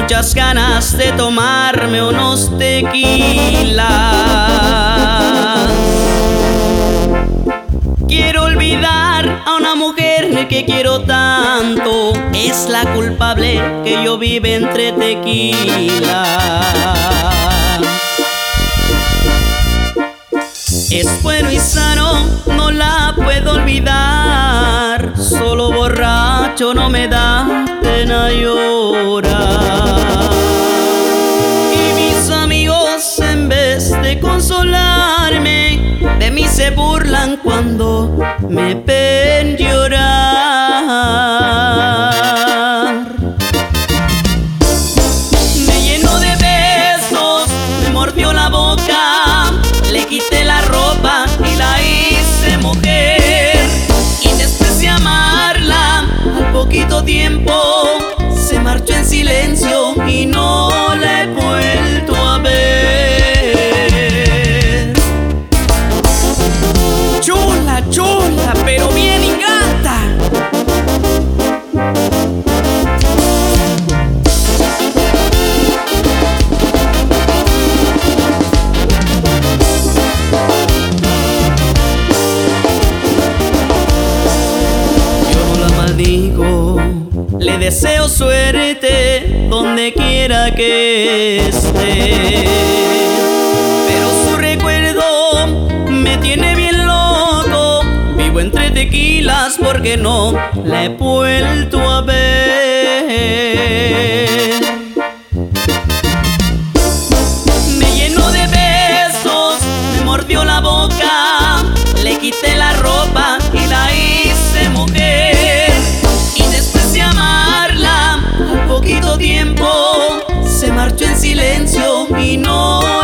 muchas ganas de tomarme unos tequilas. Quiero olvidar a una mujer que quiero tanto. Es la culpable que yo vive entre tequila. Es bueno y sano, no la puedo olvidar. Solo borracho no me da pena llorar. Y mis amigos, en vez de consolarme, de mí se burlan cuando me ven llorar. Me llenó de besos, me mordió la boca, le quité la ropa y la hice mujer. Y después de amarla, al poquito tiempo se marchó en silencio y no la he vuelto a ver. Chula, chula, pero bien ingata. Le deseo suerte donde quiera que esté, pero su recuerdo me tiene bien loco. Vivo entre tequilas porque no la he vuelto a ver. Me llenó de besos, me mordió la boca, le quité la ropa y la hice mujer. Poquito tiempo se marchó en silencio y no